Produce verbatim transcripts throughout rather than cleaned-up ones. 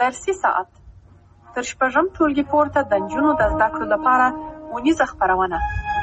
فارسي ساعت تر شپږم ټولګي پورته د نجونو د زده کړو لپاره ونیزه خپرونه.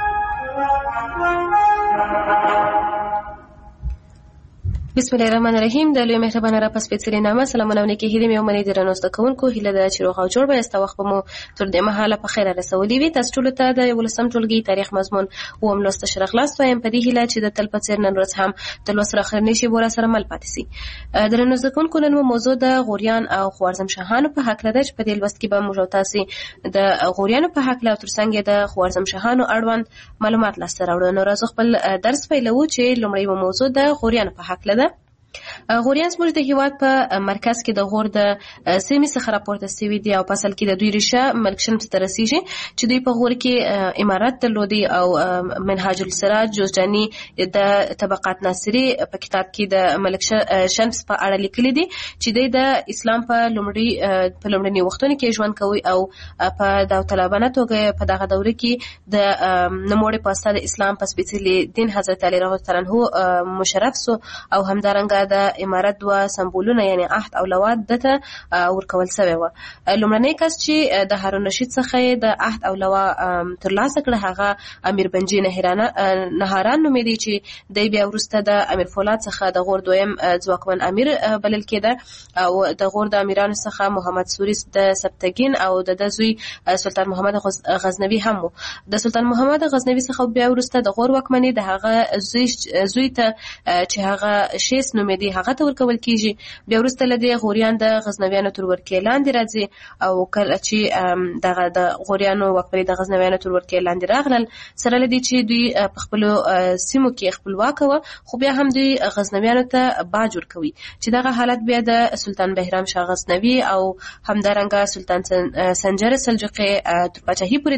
بسم الله الرحمن الرحیم. د لوی مهربانه را پس پیڅلې نامه سلامونه ونکې هیله مې ومنې درنو زده کوونکو هیله ده چې روغ او جوړ به یاست. وخت به مو تر دې مهاله په خیره رسولي وي. تاسو ټولو ته د یولسم ټولګي تاریخ مضمون اووم لوست ښه راغلاست وایم په دې هیله چې د تل په څېر نن ورځ هم د لوست راخرنې شي بورا سره مل پاتې سي. درنو زده کوونکو نن مو موضوع د غوریان او خوارزم شاهانو په هکله ده چې په دې لوست کې به موږ تاسو د غوریانو په هکله او ترڅنګ د خوارزم شاهانو اړوند معلومات لاسته راوړو. نو راځو خپل درس پیلوو چې لومړی مو موضوع د غوریانو په هکله ده. غوریان زموږ د هیواد په مرکز کې د غور د سیمې څخه راپورته سوي دي او په اصل کې د دوی ریشه ملک شمس ته رسیږي چې دوی په غور کې امارت درلودي او منهاج السراج جوزجاني د طبقات ناصري په کتاب کې د ملک شمس په اړه لیکلي دي چې دوی د اسلام په لومړي په لومړني وختونو کې ژوند کوي او په داوطلبانه توګه په دغه دوره کې د نوموړي په اساس د اسلام په سپېڅلي دین حضرت علي رضی الله عنه مشرف سو او همدارنګه د امارت دوا سمبولونه یعنی عهد او لوات دته ورکول شوی و. لومړنی کس چې د هارون رشید څخه د عهد او لوا ترلاسه کړ هغه امیر بنجي نهرانه نهاران نومېدی چې د بیا وروسته د امیر فولاد څخه د غور دویم ځواکمن امیر بلل کېده او د غور د امیرانو څخه محمد سوریس د سبتګین او د زوی سلطان محمد غزنوي هم و. د سلطان محمد غزنوي څخه بیا وروسته د غور واکمني د هغه زوی زوی ته چې هغه شیس نومېدی هغه ته ورکول کیږي. بیا وروسته له دې غوریان د غزنویانو تر ورکې لاندې راځي او کله چې دغه د غوریانو واکمني د غزنویانو تر ورکې لاندې راغلل سره له دې چې دوی په خپلو سیمو کې خپلواک وو خو بیا هم دوی غزنویانو ته باج ورکوي چې دغه حالت بیا د سلطان بهرام شاه غزنوي او همدارنګه سلطان سنجر سلجوقي تر پاچاهي پورې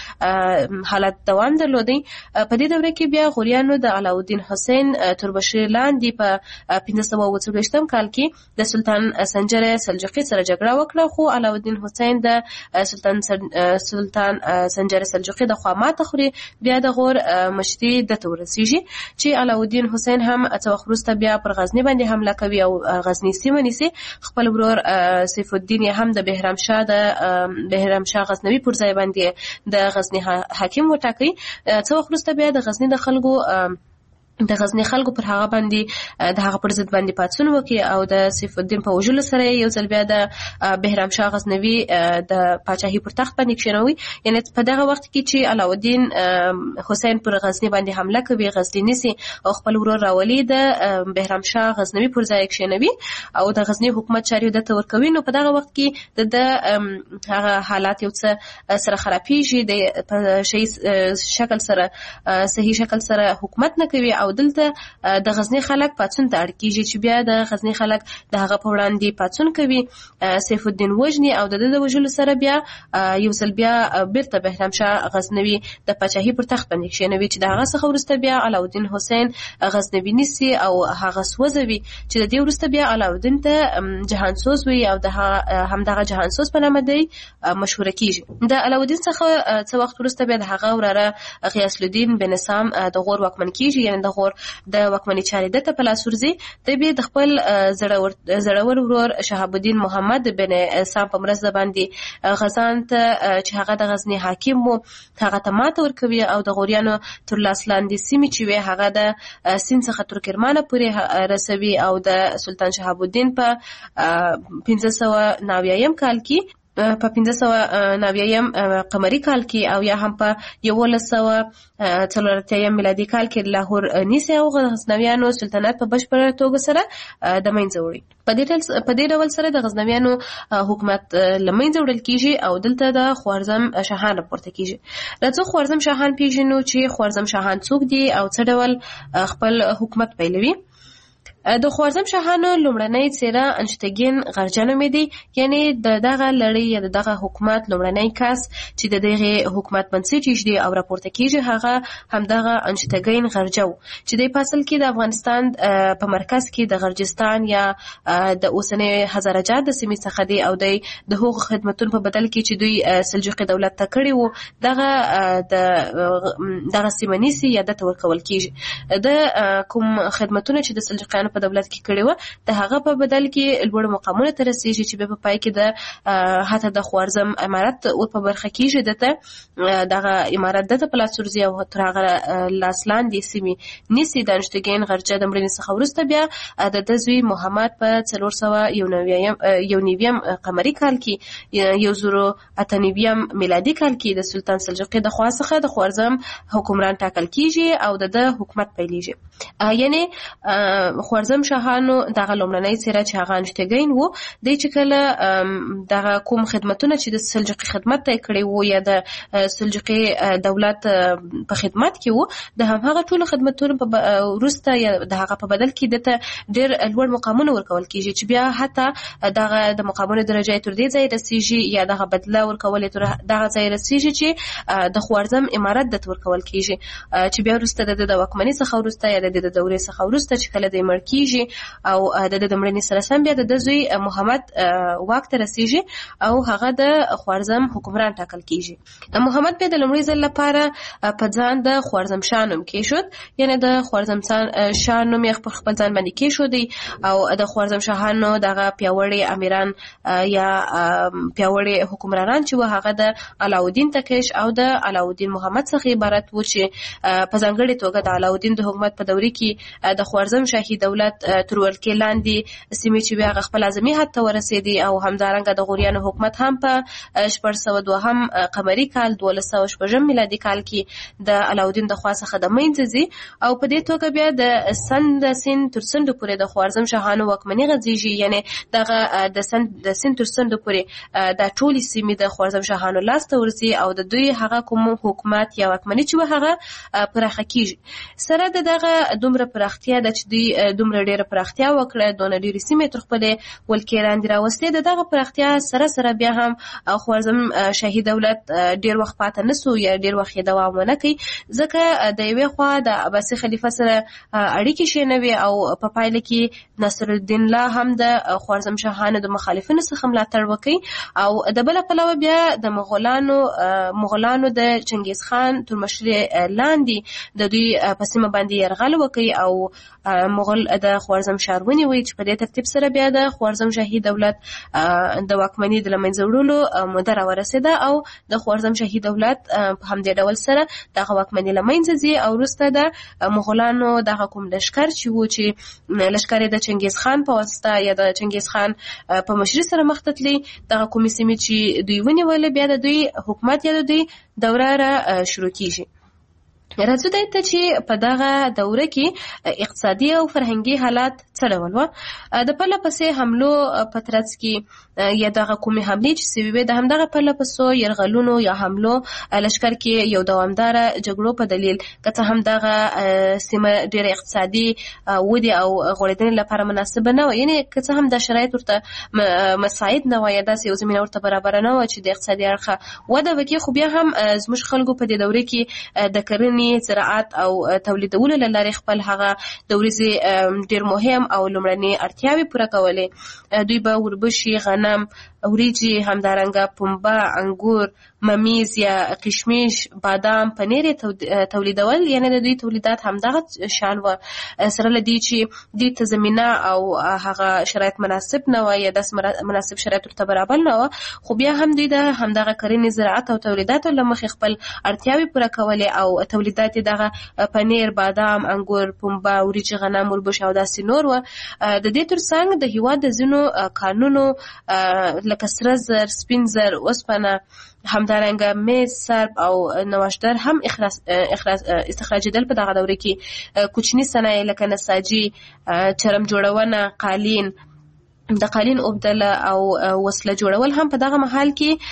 دغه حالت دوام درلودی. په دې دوره کې بیا غوریانو د علاءالدین حسین تر بشیر لاندې په پنځه سوه اووه څلوېښتم کال کې د سلطان سنجر سلجوقي سره جګړه وکړه خو علاءالدین حسین د سلطان سلطان سنجر سلجوقي د خوا ماته خوري. بیا د غور مشري دته ورسیږي چې علاءالدین حسین هم څه وخت وروسته بیا پر غزني باندې حمله کوي او غزني سیمه نیسي. خپل ورور سیف الدین هم د بهرام شاه د بهرام شاه غزنوي پر ځای باندې د غزني حاکم وټاکي. څه وخت وروسته بیا د غزني د خلکو د غزنی خلکو پر هغه باندې د هغه پر ضد باندې پاڅون وکړي او د سیف الدین په وژلو سره یو ځل بیا د بهرام شاه غزنوي د پاچاهي پر تخت باندې کښېنوي. یعنې په دغه وخت کې چې علاءالدین حسین پر غزني باندې حمله کوي غزني نیسي او خپل ورور راولي د بهرام شاه غزنوي پر ځای کښېنوي او د غزني حکومت چارې دته ورکوي. نو په دغه وخت کې د هغه حالات یو څه سره خرابېږي د په شي شکل سره صحیح شکل سره حکومت نه کوي او دلته د غزنی خلک پاڅون ته اړ کیږي چې بیا د غزنی خلک د هغه په وړاندې پاڅون کوي. سیف الدین وژني او د د وژلو سره بیا یو ځل بیا بیرته بهرام شاه غزنوي د پاچاهي پر تخت باندې کښېنوي چې د هغه څخه وروسته بیا علاءالدین حسین غزنوي نیسي او هغه سوځوي چې د دې وروسته بیا علاءالدین ته جهانسوز وي او د همدغه جهانسوز په نامه دی مشهوره کیږي. د علاءالدین څخه څه وخت وروسته بیا د هغه وراره غیاث الدین بن سام د غور واکمن کیږي. یعنې د غور د واکمنۍ چارې دته په لاس ورځي. د بیا د خپل زړور ورور شهاب الدین محمد بن سام په مرسته باندې غزان ته چې هغه د غزني حاکم وو هغه ته ماته ورکوي او د غوریانو تر لاس لاندې سیمې چې وي هغه د سیند څخه تر کرمانه پورې رسوي او د سلطان شهاب الدین په پنځه سوه نوي کال کې په پنځه سوه نوي قمري کال کې او یا هم په یولس سوه څلور اتیا میلادي کال کې لاهور نیسي او غزنویانو سلطنت په بشپړه توګه سره د منځه وړي. په دې ډول سره د غزنویانو حکومت له منځه وړل کیږي او دلته د خوارزم شاهان راپورته کیږي. راځو خوارزم شاهان پیژنو چې خوارزم شاهان څوک دي او څه ډول خپل حکومت پیلوي. د خوارزم شاهانو لومړنۍ څېره انشتګین غرجه نومېدی. یعنې د دغه لړۍ یا د دغه حکومت لومړنی کس چې د دغه حکومت بنسټ ایږدي او راپورته کیږي هغه همدغه انشتګین غرجه و چې د په اصل کې د افغانستان په مرکز کې د غرجستان یا د اوسنۍ هزارهجات د سیمې څخه دی او د هغو خدمتونو په بدل کې چې دوی سلجوقي دولت ته کړي وو دغه د دغه سیمه نیسي یا دته ورکول کیږي. د کوم خدمتونه چې د سلجوقیانو په دولت کې کړی و د هغه په بدل کې لوړ مقامونه ته رسیږي چې په پای کې د حتی د خوارزم امارت او په برخه کې دته دغه امارت دته پلاسورزي او تر هغه لاسلاندې سیمې نیسي د انشتګین غرجه د مړینې څخه وروسته بیا د دزوی محمد په څلور سوه یو نویم یو نویم قمري کال کې یو زرو اته نویم میلادي کال کې د سلطان سلجوقي د خوا څخه د خوارزم حکمران ټاکل کیږي او د حکومت پیلېږي. یعنی خوارزم شاهانو دغه لومړنۍ څېره چې هغه انشتګین وو د چې کله دغه کوم خدمتونه چې د سلجوقي خدمت ته کړی وو یا د سلجوقي دولت په خدمت کې وو د همغه ټولو خدمتونو په وروسته یا د هغه په بدل کې دته ډېر لوړ مقامونه ورکول کیږي چې بیا حتی دغه د مقامونو درجه تر دې ځای رسیږي یا دغه بدله ورکول تر دغه ځای رسیږي چې د خوارزم امارت د ورکول کیږي چې بیا وروسته د د واکمنۍ څخه وروسته یا د د دورې څخه وروسته چې کله د مړ کیږي او د د مړنې سره سم بیا د زوی محمد واک ته رسیږي او هغه د خوارزم حکمران ټاکل کیږي. محمد بیا د لومړي ځل لپاره په ځان د خوارزم شاه نوم کېښود، یعنی د خوارزم شاه نوم یې په خپل ځان باندې کېښودی او د خوارزم شاهانو دغه پیاوړي امیران یا پیاوړي حکمرانان چې و هغه د علاودین تکش او د علاودین محمد څخه عبارت و چې په ځانګړې توګه د علاودین د حکومت په دورې کې د خوارزم شاهي دولت تر ولکې لاندې سیمې چې بیا خپل اعظمي حد ته ورسېدي او همدارنګه د غوریانو حکومت هم په شپږ سوه دوهم قمري کال دولس سوه شپږم میلادي کال کې د علاودین د خوا څخه د منځه ځي او په دې توګه بیا د سند د سیند تر سندو پورې د خوارزم شاهانو واکمني غځېږي، یعنی دغه د سند د سیند تر سندو پورې د ټولې سیمې د خوارزم شاهانو لاس ته ورځي او د دوی هغه کوم حکومت یا واکمني چې هغه پراخه کیږي. سره د دغه دومره پراختیا د چې دوی دومره ډیره پراختیا وکړه دونه ډیرې سیمې تر خپلې ولکې لاندې راوستې د دغه پراختیا سره سره بیا هم خوارزم شاهي دولت ډیر وخت پاته نسو یا ډیر وخت یې دوام ونه کوي ځکه د یوې خوا د عباسي خلیفه سره اړیکې شینوي او په پایله کې نصرالدین الله هم د خوارزم شاهانو د مخالفینو څخه ملاتړ وکړي او د بله پلوه بیا د مغولانو مغولانو د چنګیز خان تر مشرۍ لاندې د دوی په سیمه باندې یرغل وکړي او مغول د خوارزم ښار ونیوي چې په دې ترتیب سره بیا د خوارزم شاهي دولت د واکمنۍ د له منځه وړلو موده راورسېده او د خوارزم شاهي دولت په همدې ډول سره دغه واکمنۍ له منځه ځي او وروسته د مغولانو دغه کوم لښکر چې و چې لښکر یې د چنګیز خان په واسطه یا د چنګیز خان په مشرۍ سره مخ ته تلي دغه کومې سیمې چې دوی ونیولې بیا د دوی حکومت یا د دوی دوره را شروع کیږي. راځو دې ته چې په دغه دوره کې اقتصادي او فرهنګي حالات څه ډول وو. د پرله پسې حملو په ترڅ کې یا دغه کومې حملې چې سوي وې د همدغه پرله پسې یرغلونو یا حملو لښکر کې یو دوامداره جګړو په دلیل که څه هم دغه سیمه ډېره اقتصادي ودې او غوړېدنې لپاره مناسبه نه وه، یعنې که څه هم دا شرایط ورته مساعد نه وه یا داسې یو زمینه ورته برابره نه وه چې د اقتصادي اړخه وده وکړي، خو بیا هم زموږ خلکو په دې دوره کې د کرنې زراعت او تولیدولو له لارې خپل هغه د ورځې ډېر مهم او لومړنۍ اړتیاوې پوره کولې. دوی به وربشي، غنم، وریجې، همدارنګه پنبه، انګور، ممیز یا کشمیش، بادام، پنیر تولیدول، یعنې د دوی تولیدات همدغه شان وه. سره له دې چې دوی ته زمینه او هغه شرایط مناسب نه وه یا داسې مناسب شرایط ورته برابر نه وه، خو بیا هم دوی د همدغه کرنې زراعت او تولیداتو له مخې خپل اړتیاوې پوره کولې او تولیدات دغه پنیر، بادام، انګور، پنبه، وریجې، غنم، وربشي او داسې نور وه. د دې ترڅنګ د هېواد د ځینو کانونو لکه سره زر، سپین زر، اوسپنه، همدارنګه میز، سرب او نوشدر هم استخراجېدل. په دغه دوره کې کوچني صنایع لکه نساجي، چرم جوړونه، قالین، د قالین اوبدله او وسله جوړول هم په دغه مهال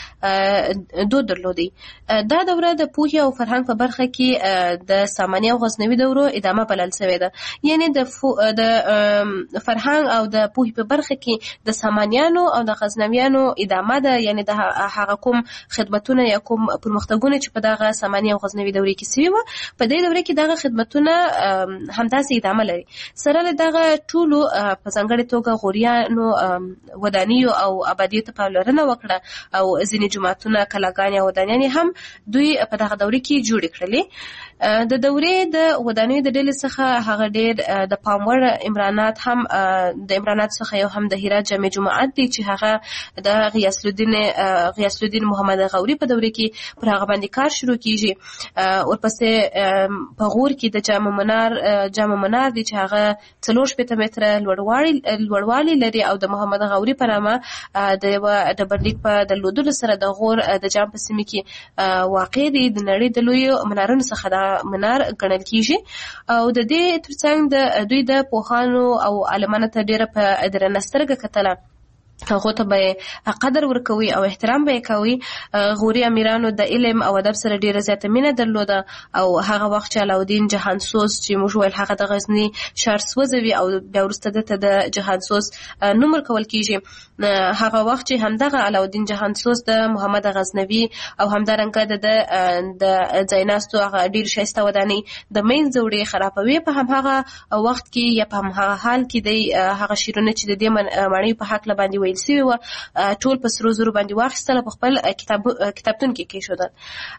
کې دود درلودی. دا دوره د پوهې او فرهنګ په برخه کې د ساماني او غزنوي دورو ادامه بلل شوې ده، یعنې د د فرهنګ او د پوهې په برخه کې د سامانیانو او د غزنویانو ادامه ده، یعنې د هغه کوم خدمتونه یا کوم پرمختګونه چې په دغه ساماني او غزنوي دورې کې سوي وه په دې دوره کې دغه خدمتونه همداسې ادامه لري. سره له دغه ټولو په ځانګړې توګه غوریانو ودانیو او آبادیو ته پاملرنه وکړه او ځینې جوماتونه کلاګانې او ودانیانې هم دوی په دغه دورې کې جوړې کړلې. د دورې د ودانیو د ډلې څخه هغه ډېر د پام وړ امرانات هم د امرانات څخه یو هم د هرات جامع جماعت دی چې هغه د غیاث الدین غیاث الدین محمد غوري په دورې کې پر هغه باندې کار شروع کیږي. ورپسې په غور کې د جامع منار جامع منار دی چې هغه څلور شپېته متره لوړوالی لوړوالی لري او د محمد غوري په نامه د یوه ډبرلیک په درلودلو سره د غور د جام په سیمه کې واقع دی. د نړۍ د لویو منارونو څخه دا منار ګڼل کیږي او د دې ترڅنګ د دوی د پوهانو او عالمانو ته ډیره په درنه سترګه کتله، هغه ته به قدر ورکوي او احترام به کوي. غوري امیرانو د علم او ادب سره ډیره زیاته مینه درلوده او هغه وخت چې علاودین جهانسوز چې موږ ویل هغه د غزنی ښار سوځوي او بیا وروسته دته د جهانسوز نوم ورکول کیږي، هغه وخت چې همدغه علاودین جهانسوز د محمد غزنوي او همدارنګه د د ځایناستو هغه ډیر شایسته ودانۍ د مین زوړې خرابوي. په همغه وخت کې یا په همغه حال کې د هغه شیرونه چې د دې معنی په حق باندې ویل سوي و ټول په سرو زرو باندې واخیستل په خپل کتاب کتابتون کې کېښودل.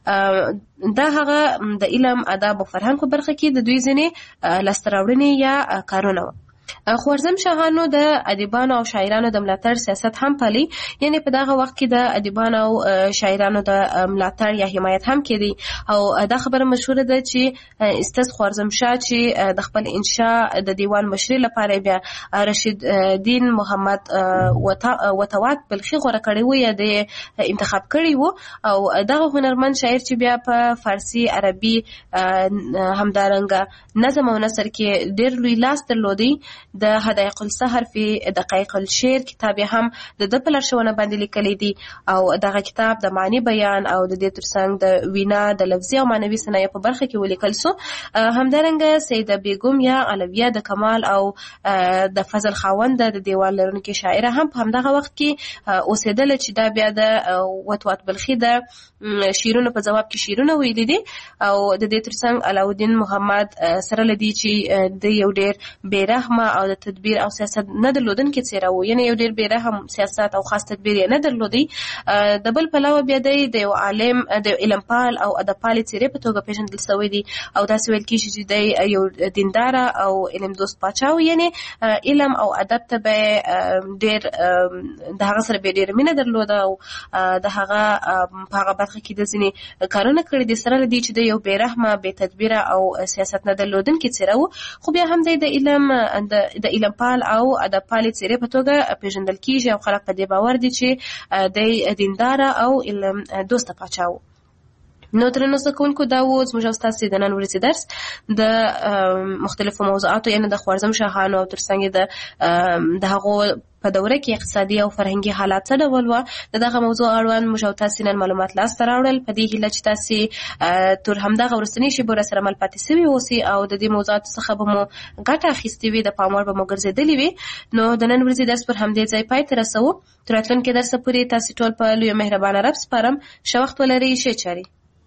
دا هغه د علم ادب او فرهنګ په برخه کې د دوی ځینې لاسته راوړنې یا کارونه وو. خوارزم شاهانو د ادیبانو او شاعرانو د ملاتړ سیاست هم پالي، یعنی په دغه وخت کې د ادیبانو او شاعرانو د ملاتړ یا حمایت هم کېدی او دا خبره مشهوره ده چې استاد خوارزم شاه چې د خپل انشاء د دیوان مشري لپاره بیا رشید دین محمد وتوات بلخي غوړه کړی و یا د انتخاب کړی و او دغه هنرمند شاعر چې بیا په فارسی عربي همدارنګه نظم او نثر کې ډېر لوی لاس درلودی. د حدائق السحر فی دقایق الشعر کتاب هم د د په لارښوونه باندې لیکلی دی او دغه کتاب د معنی بیان او د دې ترڅنګ د وینا د لفظي او معنوي صنایع په برخه کې ولیکل سو. همدارنګه سیده بیگم یا علویه د کمال او د فضل خاوند د دیوان لرونکي شاعره هم په همدغه وخت کې اوسېدل چې دا بیا د وتوات بلخي د شیرونو په جواب کې شیرونه ویلي دي او د دې ترڅنګ علاودین محمد سره لدی چې د یو ډېر بیرحمه او د تدبیر او سیاست نه درلودونکي څیره و، یعنی یو ډېر بیرحم سیاست او خاص تدبیر یې نه درلودی. د بل پلوه بیا دی د یو عالم د علمپال او ادبپالې څیرې په توګه پیژندل سوی دی او داسې ویل کېږي چې دی یو دینداره او علم دوست پاچا و، یعنی علم او ادب ته به ډېر د هغه سره به ډېره مینه درلوده او د هغه په هغه برخه کې د ځینې کارونه کړي دي سره له دې چې د یو بېرحمه بې تدبیره او سیاست نه درلودونکي څیره و، خو بیا هم دی د علم د علمپال او ادبپالې څیرې په توګه پیژندل کېږي او خلک په دې باور دي چې دی دینداره او علم دوسته پاچا و. نو درنو زده کوونکو دا و زموږ او ستاسې د نن ورځې درس د مختلفو موضوعاتو یعنې د خوارزم شاهانو او ترڅنګ د د هغو په دوره کې اقتصادي او فرهنګي حالات څه ډول وه. د دغه موضوع اړوند موږ او تاسې نن معلومات لاسته راوړل په دې هیله چې تاسې تر همدغه وروستنۍ شېبو راسره مل پاتې سوي اوسئ او د دې موضوعاتو څخه به مو ګټه اخیستې وي، د پام وړ به مو ګرځېدلې وي. نو د نن ورځې درس پر همدې ځای پای ته رسوو. تر راتلونکي درسه پورې تاسې ټول په لویه مهربانه رب سپارم. ښه وخت ولرئ، ښې چارې.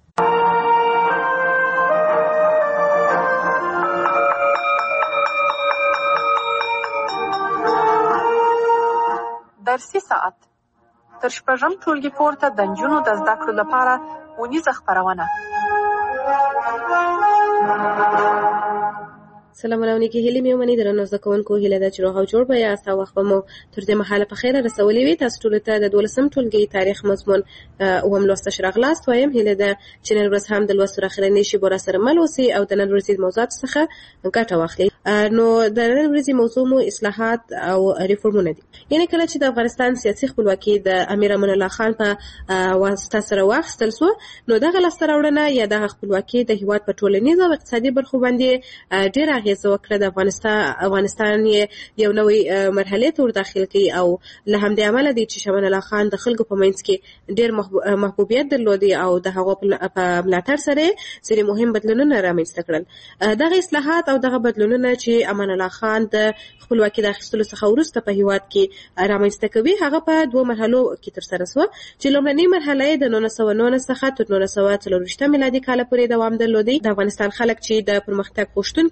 درسي ساعت تر شپږم ټولګي پورته د نجونو د زده کړو لپاره ونیزه خپرونه. سلامونه او نیکې هیلې مې ومنئ. درنو زده کوونکو، هیله ده چې روغ او جوړ به یاست او وخت به مو تر دې مهاله په خیره رسولې وي. تاسو ټولو ته د دولسم ټولګي تاریخ مضمون اووم لوست ته راغلاست وایم. هیله ده چې نن ورځ هم د لوست تر اخرنۍ شېبو راسره مل اوسئ او د نن ورځې موضوعاتو څخه ګټه واخلئ. نو د نن ورځې موضوع مو اصلاحات او ریفورمونه دي. یعنې کله چې د افغانستان سیاسي خپلواکي د امیر امان الله خان په واسطه سره واخیستل سوه، نو دغه لاسته راوړنه یا دغه خپلواکي د هېواد په ټولنیز او اقتصادي برخو باندې ډېره اغېزه وکړه. د افغانستان افغانستان یې یو نوې مرحلې ته ور داخل کړي او له همدې امله دی چې امان الله خان د خلکو په منځ کې ډېر محبوبیت درلودی او د هغو په ملاتړ سره ځینې مهم بدلونونه رامنځته کړل. دغه اصلاحات او دغه بدلونونه چې امان الله خان د خپلواکي د اخیستلو څخه وروسته په هېواد کې رامنځته کوي، هغه په دوو مرحلو کې ترسره سوه چې لومړنۍ مرحله یې د نولس سوه نولس څخه تر نولس سوه څلور ویشتم میلادي کاله پورې دوام درلودی. د افغانستان خلک چې د پرمختګ غوښتونکي وه،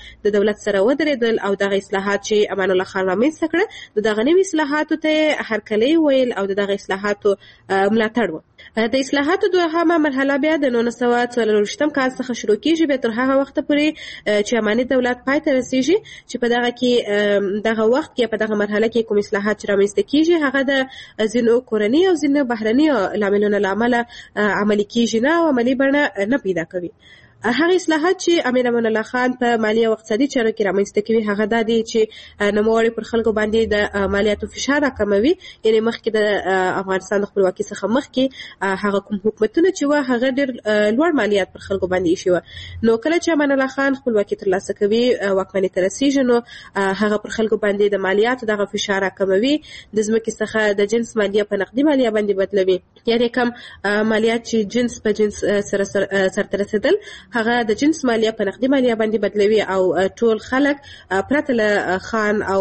د دولت سره ودرېدل او دغه اصلاحات چې امان الله خان رامنځته کړه د دغه نوي اصلاحاتو ته هرکلی ویل او د دغه اصلاحاتو ملاتړ و. د اصلاحاتو دوهمه مرحله بیا د نولس سوه څلرویشتم کال څخه شروع کیږي بیا تر هغه وخته پورې چې اماني دولت پای ته رسیږي چې په دغه کې دغه وخت کې په دغه مرحله کې کوم اصلاحات چې رامنځته کیږي هغه د ځینو کورني او ځینو بهرني لاملونو له امله عملي کیږي نه او عملي بڼه نه پیدا کوي. هغه اصلاحات چې امیر امان الله خان په مالی او اقتصادي چارو کې رامنځته کوي هغه دا دي چې نوموړي پر خلکو باندې د مالیاتو فشار راکموي. یعنې مخکې د افغانستان د خپلواکۍ څخه مخکې هغه کوم حکومتونه چې وه هغه ډېر لوړ مالیات پر خلکو باندې ایښي وه. نو کله چې امان الله خان خپلواکي ترلاسه کوي واکمنۍ ته رسیږي نو هغه پر خلکو باندې د مالیاتو دغه فشار راکموي. د ځمکې څخه د جنس مالیه په نقدي مالیه باندې بدلوي. یعنې کم مالیات چې جنس په جنس سره سرته رسېدل هغه د جنس مالیه په نقدي مالیه باندې بدلوي او ټول خلک پرته له خان او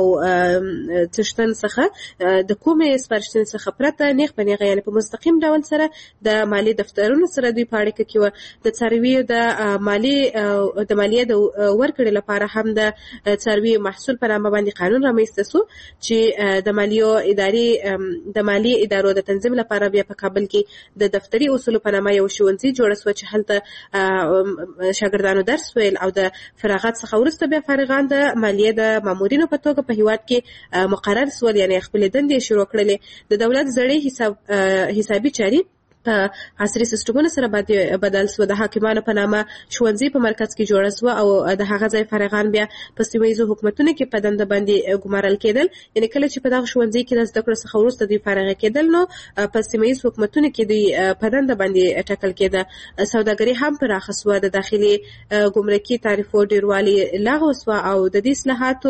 څښتن څخه د کومې سپارښتنې څخه پرته نیغ په نیغه یعنې په مستقیم ډول سره د مالي دفترونو سره دوی په اړیکه کې وه. د څارویو د مالي د مالیې د ورکړې لپاره هم د څارویو محصول په نامه باندې قانون رامنځته سو چې د مالیو ادارې د مالي ادارو د تنظیم لپاره بیا په کابل کې د دفتري اصولو په نامه یو ښوونځي جوړه سوه چې هلته شاګردانو درس ویل او د فراغت څخه وروسته بیا فارغان د مالیې د مامورینو په توګه په هیواد کې مقرر سول. یعنې خپلې دندې شروع کړلې. د دولت زړې حساب حسابي چاري په عصري سیستمونو سره بدل سو. د حاکمانو په نامه ښوونځي په مرکز کې جوړه سوه او د هغه ځای فارغان بیا په سیمه ییزو حکومتونو کې په دنده باندې ګمارل کېدل. یعنې کله چې په دغه ښوونځي کې د زده کړو څخه وروسته دوی فارغه کېدل نو په سیمه ییز حکومتونو کې دوی په دنده باندې ټاکل کېده. سوداګري هم پراخه سوه. د داخلي ګمرکي تعرفو ډېروالي لغوه سوه او د دې اصلاحاتو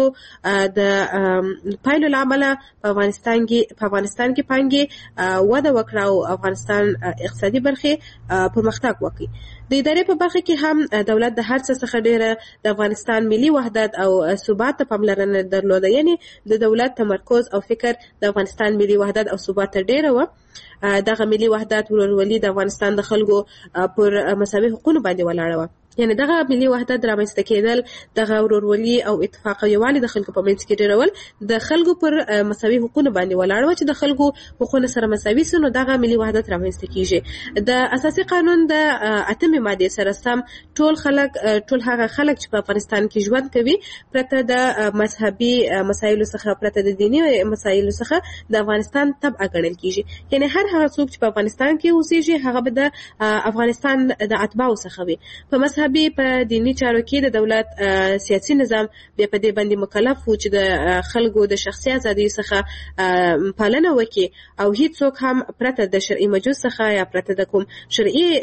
د پایلو له امله په افغانستان کې په افغانستان کې پانګې وده وکړه او افغانستان اقتصادي برخې پرمختګ وکړي. د ادارې په برخه کې هم دولت د هر څه څخه ډېره د افغانستان ملي وحدت او ثبات ته پاملرنه درلوده. یعنې د دولت تمرکز او فکر د افغانستان ملي وحدت او ثبات ته ډېره وه. دغه ملي وحدت ورورولي د افغانستان د خلکو پر مساوي حقونو باندې ولاړه وه. یعنې دغه ملي وحدت رامنځته کېدل دغه ورورولي او اتفاق او یووالي د خلکو په منځ کې ډېرول د خلکو پر مساوي حقونو باندې ولاړ وه چې د خلکو حقونه سره مساوي سي نو دغه ملي وحدت رامنځته کېږي. د اساسي قانون د اتمې مادې سره سم ټول خلک ټول هغه خلک چې په افغانستان کې ژوند کوي پرته د مذهبي مسایلو څخه پرته د دیني مسایلو څخه د افغانستان تبعه ګڼل کېږي. یعنې هر هغه څوک چې په افغانستان کې اوسېږي هغه به د افغانستان د اتباعو څخه وي. په مذهبي په دینی چارو کې د دولت سیاسي نظام بیا په دې باندې مکلف و چې د خلکو د شخصي ازادۍ څخه پالنه وکړي او هیڅوک هم پرته د شرعي مجوز څخه یا پرته د کوم شرعي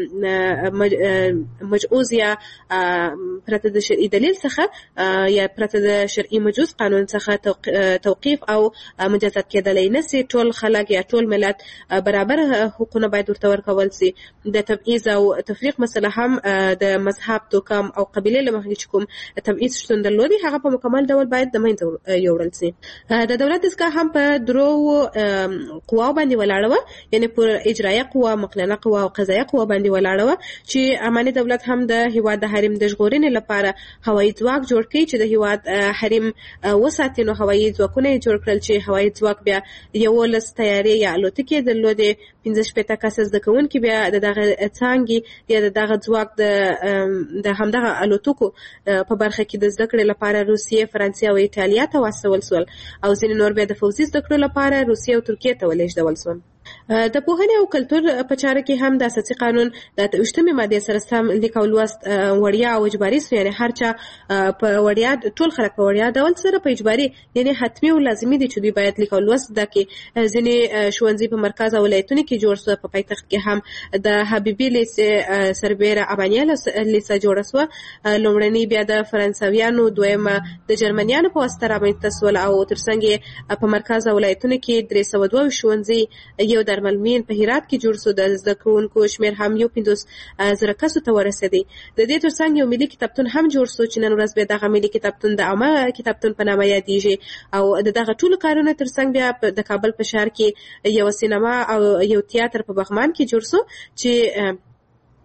مجوز یا پرته د شرعي دلیل څخه یا پرته د شرعي مجوز قانون څخه توقیف او مجازات کېدلی نشي. ټول خلک یا ټول ملت برابر حقوقونه باید ورته ورکول سي. د تبعیض او تفریق مسله هم د مذهب توکم او قبیله له مخې چې کوم تبعیض شتون درلودي هغه په مکمل ډول باید د منځه یوړل سي. د دولت دستګاه هم په درو قواو باندې ولاړه وه. یعنې پر اجرایه قوه، مقننه قوه او قضایه قوه باندې ولاړه وه چې اماني دولت هم د هیواد د حریم د ژغورنې لپاره هوایي ځواک جوړ کړي چې د هیواد حریم وساتي. نو هوایي ځواکونه یې جوړ کړل چې هوایي ځواک بیا یولس طیارې یا الوتکې درلودې. پنځه شپېته کسه زده کوونکي بیا د دغه څانګې یا د دغه ځواک د د همدغه الوتکو په برخه کې د زده کړې لپاره روسیې، فرانسې او ایټالیا ته واستول سول او ځینې نور بیا د فوزي زده کړو لپاره روسیې او ترکیې ته ولېږدول سول. د پوهنې او کلتور په چاره کې هم د اساسي قانون د اوویشتمې مادې سره سم لیک او لوست وړیا او اجباري سو. یعنې هر چا په وړیا ټول خلک په وړیا ډول سره په اجباري یعنې حتمي او لازمي دي چې دوی باید لیک او لوست زده کړي. ځینې ښوونځي په مرکز او ولایتونو کې جوړ سوه. په پایتخت کې هم د حبیبي لیسې سربیره ابانیه لیسه جوړه سوه. لومړنۍ بیا د فرانسویانو، دویمه د جرمنیانو په واسطه رامنځته سول او تر څنګ یې په مرکز او ولایتونو کې درې سوه دوه ویشت ښوونځي، یو درملمین په هرات کې جوړ سو. د زده کوونکو شمېر هم یو پنځوس زره کسو ته ورسېدی. د دې تر څنګ یو ملي کتابتون هم جوړ سو چې نن ورځ بیا دغه ملي کتابتون د عامه کتابتون په نامه یادېږي. او د دغه ټولو کارونو تر څنګ بیا د کابل په ښار کې یو سینما او یو تیاتر په بغمان کې جوړ سو چې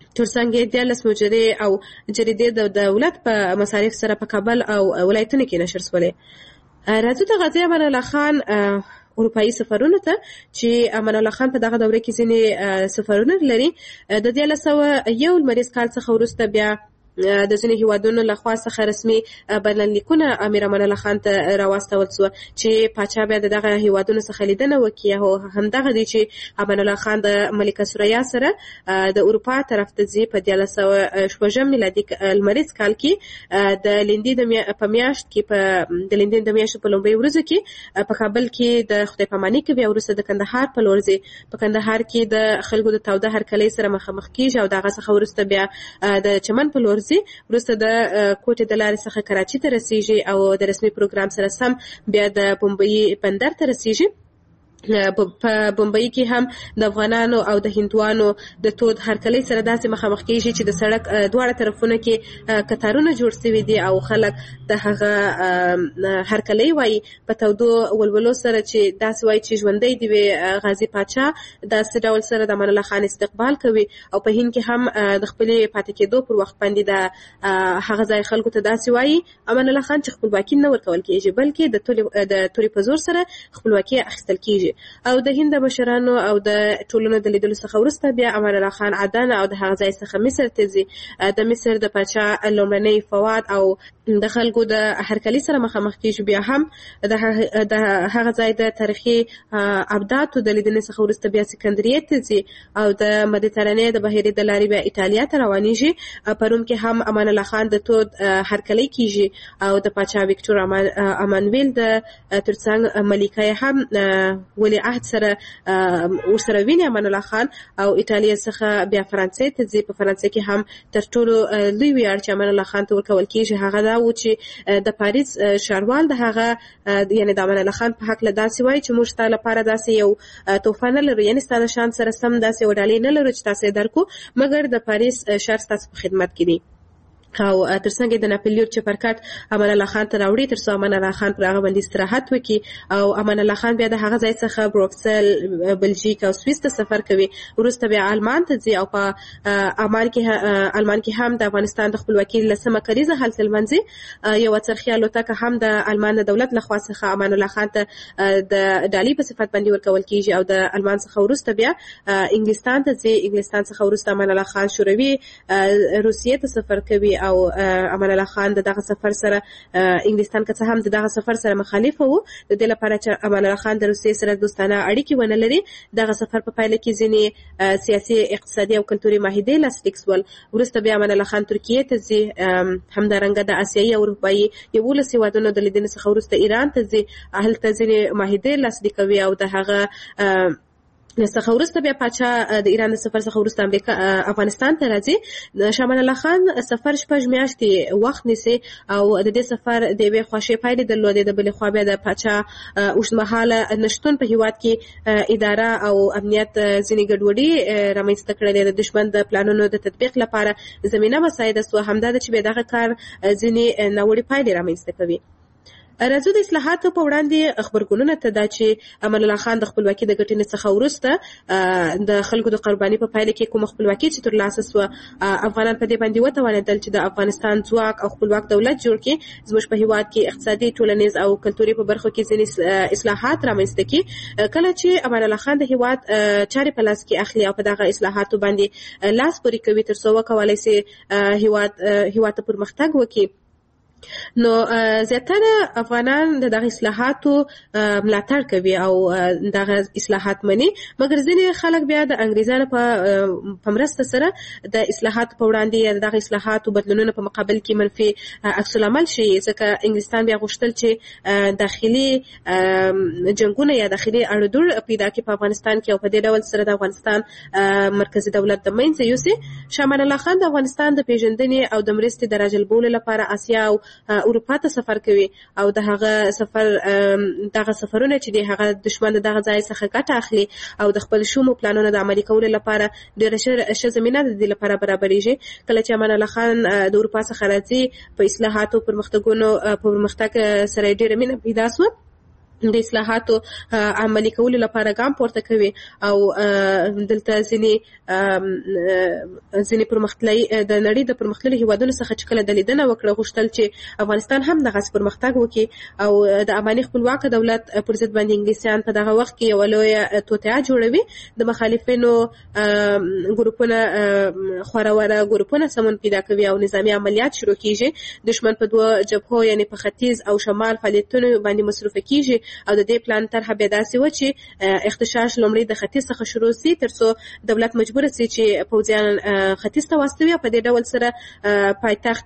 ترڅنګ دیارلس مجرې او جریدې د دولت په مصارف سره په کابل او ولایتونو کې نشر شولې. راځو د غازي امان الله خان اروپایي سفرونه ته چې امان الله خان په دغه دوره کې ځینې سفرونه لري. د دیارلس سوه یو لمریز کال څخه وروسته بیا د ځینې هیوادونو لخوا څخه رسمي بلنلیکونه امیر امان الله خان ته راواستول سوه چې پاچا بیا د دغه هیوادونو څخه لیدنه وکړي او همدغه دی چې امان الله خان د ملکه ثریا سره د اروپا طرف ته ځي. په دیارلس سوه شپږم میلادي لمریز کال کې د لیندۍ په میاشت کې په د لیندۍ د میاشتې په لومړۍ ورځو کې په کابل کې د خدای پاماني کوي او وروسته د کندهار په لور ځي. په کندهار کې د خلکو د تاوده هرکلۍ سره مخامخ کېږي او دغه څخه وروسته بیا د چمن په لور وروسته د کوټې د لارې څخه کراچي ته رسیږي او د رسمي پروګرام سره سم بیا د بمبئی بندر ته رسیږي. په بمبئی کې هم د افغانانو او د هندوانو د تود هرکلۍ سره داسې مخامخ کېږي چې د سړک دواړه طرفونه کې کتارونه جوړ شوي دي او خلک د هغه هرکلۍ وایي په تودو ولولو سره چې داسې وایي چې ژوندی دی وي غازي پاچا داسې ډول سره د امان الله خان استقبال کوي. او په هند کې هم د خپلې پاتې کېدو پر وخت باندې د هغه ځای خلکو ته داسې وایي امان الله خان چې خپلواکي نه ورکول کېږي بلکې د تورې په زور سره خپلواکي اخیستل کېږي. او د هند مشرانو او د ټولنو د لیدلو څخه وروسته بیا امان الله خان عدن او د هغه ځای څخه مصر ته ځي. د مصر د پاچا لومړنی فواد او د خلکو د هرکلۍ سره مخامخ کېږي. بیا هم د هغه ځای د تاریخي ابداتو د لیدنې څخه وروسته بیا سکندریې ته ځي او د مدیترانې د بحیرې د لارې بیا ایټالیا ته روانېږي. په روم کې هم امان الله خان د تود هرکلۍ کېږي او د پاچا ویکټور امانویل د ترڅنګ ملکه هم ولی عهد سره ورسره ویني امان الله خان او ایټالیا څخه بیا فرانسې ته ځي. په فرانسې کې هم تر ټولو لوی ویاړ چې امان الله خان ته ورکول کېږي هغه دا و چې د پاریس ښاروال د هغه یعنی د امان الله خان په هکله داسې وایي چې موږ ستا لپاره داسې یو تحفه نه لرو یعنی ستا د شان سره سم داسې یو ډالۍ نه لرو چې تاسې یې درکو مګر د پاریس ښار ستاسو په خدمت کې دی. او ترڅنګ د ناپلیون چپرکټ امان الله خان ته راوړي تر څو امان الله خان پر هغه باندې استراحت وکړي. او امان الله خان بیا د هغه ځای څخه بروکسل بلژیک او سویس ته سفر کوي. وروسته بیا آلمان ته ځي او په آلمان کې آلمان کې هم د افغانستان د خپلواکۍ لسمه کلیزه هلته لمانځي. یو څرخي الوتکه هم د آلمان د دولت لخوا څخه امان الله خان ته د ډالۍ په صفت باندې ورکول کېږي. او د آلمان څخه وروسته بیا انګلستان ته ځي. انګلستان څخه وروسته امان الله خان شوروي روسیې ته سفر کوي او امان الله خان دغه سفر سره انګلستان که څه هم دغه سفر سره مخالف وو د دې لپاره چې امان الله خان د روسیې سره دوستانه اړیکې ونه لري. دغه سفر په پایله کې ځینې سیاسي اقتصادي او کلتوري معاهدې لاسلیک شول. وروسته بیا امان الله خان ترکیې ته ځي. همدارنګه د اسیایي او اروپایي یولس هیوادونو د لیدنې څخه وروسته ایران ته ځي. هلته ځینې معاهدې لاسلیک کوي او د هغه څخه وروسته بیا پاچا د ایران د سفر څخه وروسته امریکا افغانستان ته راځي. شاه امان الله خان سفر شپږ میاشتې وخت نیسي او د دې سفر د یوې خواشې پایلې درلودې. د بلې خوا بیا د پاچا اوږدمهاله نشتون په هیواد کې اداره او امنیت ځینې ګډوډي رامنځته کړلې. د دښمن د پلانونو د تطبیق لپاره زمینه مساعده سوه. همدا ده چې بیا دغه کار ځینې ناوړې پایلې رامنځته کوي. راځو د اصلاحاتو په وړاندې خبرګونونه ته دا چې امان الله خان د خپلواکۍ د ګټنې څخه وروسته د خلکو د قرباني په پایله کې کوم خپلواکي چې ترلاسه سوه افغانان په دې باندې وتوانېدل چې د افغانستان ځواک او خپلواک دولت جوړ کړي. زموږ په هیواد کې اقتصادي ټولنیز او کلتوري په برخو کې ځینې اصلاحات رامنځته کړي. کله چې امان الله خان د هیواد چارې په لاس کې اخلي او په دغه اصلاحاتو باندې لاس پورې کوي تر څو وکولای شي هیواد هیواد ته پرمختګ وکړي. نو زیاتره افغانان د دغه اصلاحاتو ملاتړ کوي او دغه اصلاحات مني مګر ځینې خلک بیا د انګریزانو په مرسته سره د اصلاحاتو په وړاندې یا دغه اصلاحاتو بدلونونو په مقابل کې منفي عکس العمل شي. ځکه انګلستان بیا غوښتل چې داخلي جنگونه یا داخلي اړودوړ پیدا کړي په افغانستان کې او په دې ډول سره د افغانستان مرکزی دولت د منځه یوسي. شاه امان الله خان د افغانستان د پیژندنې او د مرستې د راجلبولو لپاره اسیا او اروپا ته سفر کوي او د هغه سفر دغه سفرونه چې دی هغه دشمن دغه ځای څخه ګټه اخلي او د خپل شومو پلانونو د عملي کولو لپاره ډېره ښه زمینه د دې لپاره برابرېږي. کله چې امان الله خان د اروپا څخه راځي په اصلاحاتو پرمختګونو پرمختګ سره ډېره مینه پیدا سوه د اصلاحاتو عملي کولو لپاره ګام پورته کوي او دلته ځینې ځینې پرمختللي د نړۍ د پرمختللي هیوادونو څخه چې کله د لیدنه وکړه غوښتل چې افغانستان هم دغسې پرمختګ وکړي او د افغاني خپلواکه دولت پر ضد باندې انګلیسیان په دغه وخت کې یوه لویه توطیه جوړوي. د مخالفینو ګروپونه خوروره ګروپونه سمون پیدا کوي او نظامي عملیات شروع کیږي. دشمن په دوه جبهو یعنې په ختیځ او شمال فعالیتونو باندې مصروفه کیږي او د دې پلان طرحه بیا داسې وه چې اختشاش لومړی د ختیځ څخه شروع سي تر څو دولت مجبوره سي چې پوځیان ختیځ ته واستوي او په دې ډول سره پایتخت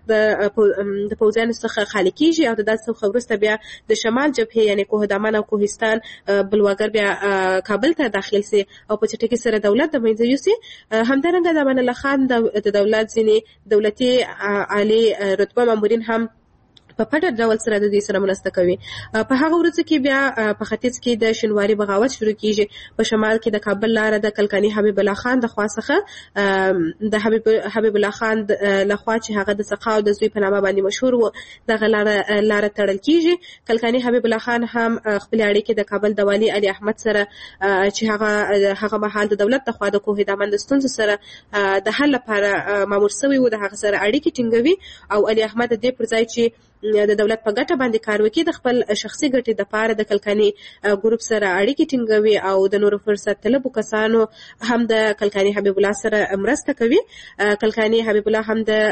د پوځیانو څخه خالي کیږي او د داسې څخه وروسته بیا د شمال جبهې یعنې کوه دامن او کوهستان بلواګر بیا کابل ته داخل سي او په چټکۍ سره دولت د منځه یوسي. همدارنګه د امان الله خان د دولت ځینې دولتي عالي رتبه مامورین هم په پټه ډول سره د دې سره مرسته کوي. په هغه ورځ کې بیا په ختیځ کې د شینواري بغاوت شروع کیږي. په شمال کې د کابل لاره د کلکاني حبیب الله خان د خوا څخه د حبیب حبیب الله خان لخوا چې هغه د سقا او د زوی په نامه باندې مشهور و دغه لاره لاره تړل کیږي. کلکاني حبیب الله خان هم خپل اړیکې د کابل د والي علي احمد سره چې هغه هغه مهال د دولت د خوا د کوه دامن د ستونزو سره د حل لپاره مامور شوی و د هغه سره اړیکې ټینګوي او علي احمد د دې پر ځای چې د دولت په ګټه باندې کار وکړي د خپل شخصي ګټې دپاره د کلکاني ګروپ سره اړیکې ټینګوي او د نورو فرصت طلبو کسانو هم د کلکاني حبیب الله سره مرسته کوي. کلکاني حبیب الله هم د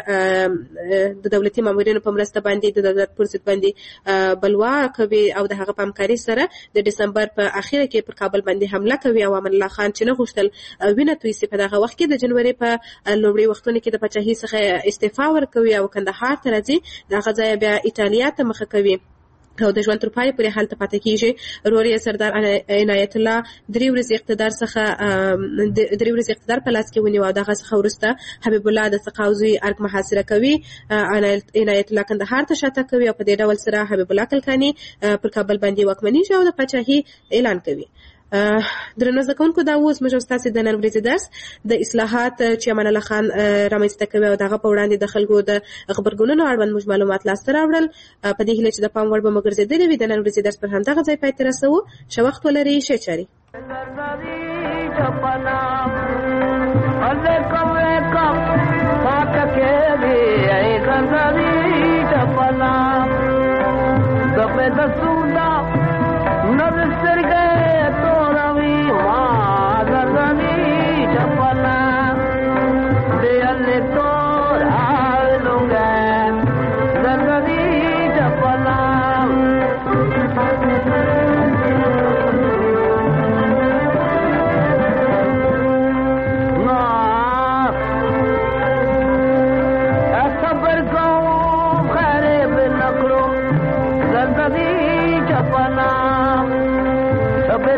د دولتي مامورینو په مرسته باندې د دولت پر ضد باندې بلوا کوي او د هغه په همکاري سره د دسمبر په اخره کې پر کابل باندې حمله کوي او امان الله خان چې نه غوښتل وینه توی سي په دغه وخت کې د جنوري په لومړي وختونو کې د پاچاهۍ څخه استعفا ورکوي او کندهار ته راځي. دغه ځای بیا ایټالیا ته مخه کوي او د ژوند تر پایه پورې هلته پاتې کیږي. ورور یې سردار عنایت الله درې ورځې اقتدار څخه درې ورځې اقتدار په لاس کې ونیو او دغه څخه وروسته حبیب الله د سقا او زوی ارګ محاصره کوي. عنایت الله کندهار ته شاته کوي او په دې ډول سره حبیب الله کلکاني پر کابل باندې واکمنېږي او د پاچاهۍ اعلان کوي. درنو زده کوونکو دا اوس موږ ستاسو د نن ورځې درس د اصلاحات چې امان الله خان رامنځته کوي او دغه په وړاندې د خلکو د غبرګونونو اړوند موږ معلومات لاسته راوړل. په دې هیله چې د پام وړ به مو ګرځېدلې وي. د نن ورځې درس پر همدغه ځای پای ته رسوو. ښه وخت ولرئ. ښه چارې. Chapana,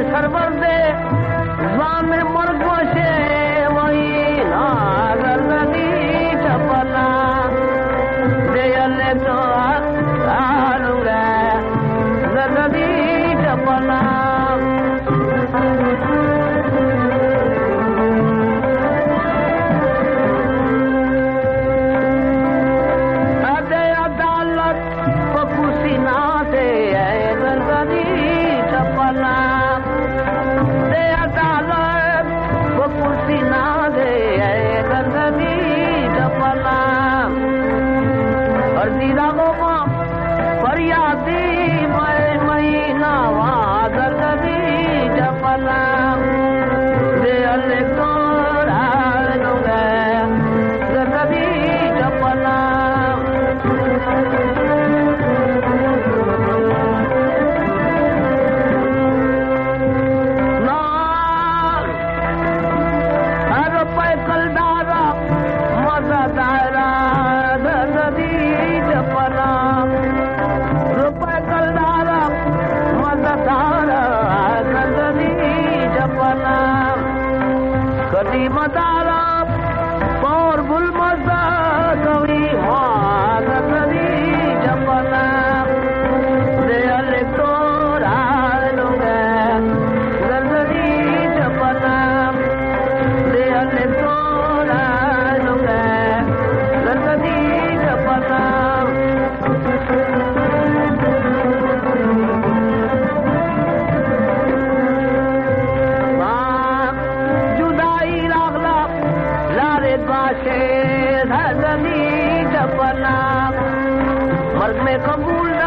مرگ میں قبول